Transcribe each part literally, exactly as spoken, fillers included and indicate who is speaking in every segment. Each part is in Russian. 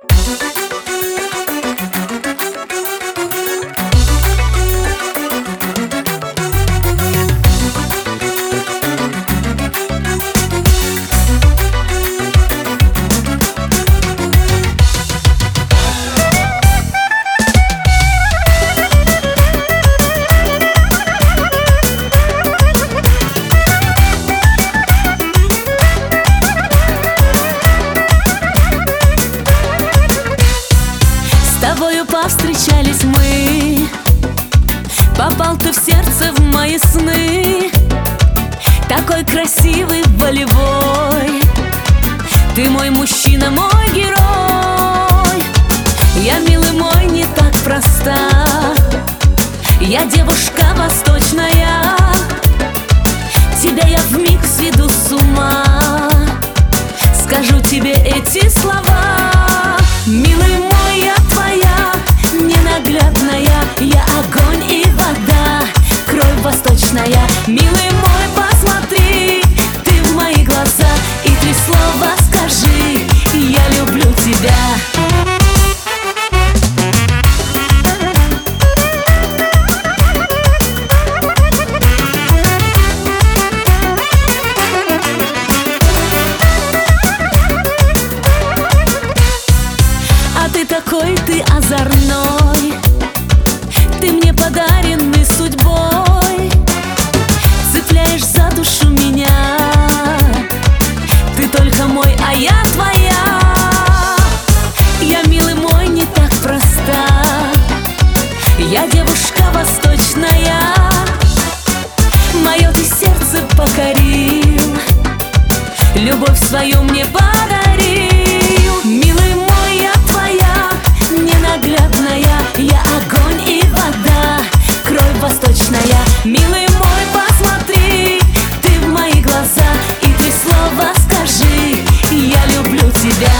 Speaker 1: Повстречались мы, попал ты в сердце, в мои сны. Такой красивый, волевой, ты мой мужчина, мой герой. Я, милый мой, не так проста, я девушка восточная. Тебя я вмиг сведу с ума, скажу тебе эти слова. Милый мой, я твоя, ненаглядная, я огонь и вода, кровь восточная. Милый мой, посмотри ты в мои глаза и три слова скажи: я люблю тебя. Ты такой, ты озорной, ты мне подаренный судьбой, цепляешь за душу меня. Ты только мой, а я твоя. Я, милый мой, не так проста, я девушка восточная. Мое ты сердце покорил, любовь свою мне подарил. Милый мой, я твоя, ненаглядная, я огонь и вода, кровь восточная. Милый мой, посмотри ты в мои глаза и три слова скажи: я люблю тебя.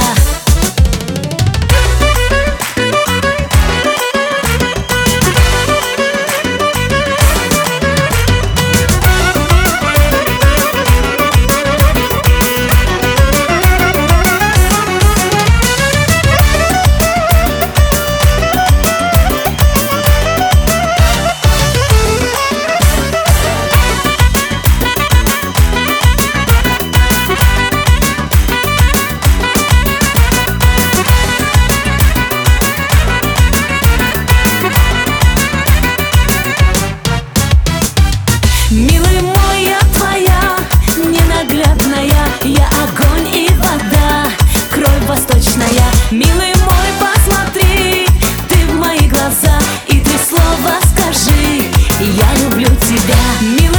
Speaker 1: Милый мой, я твоя, ненаглядная, я огонь и вода, кровь восточная. Милый мой, посмотри ты в мои глаза и три слова скажи: я люблю тебя.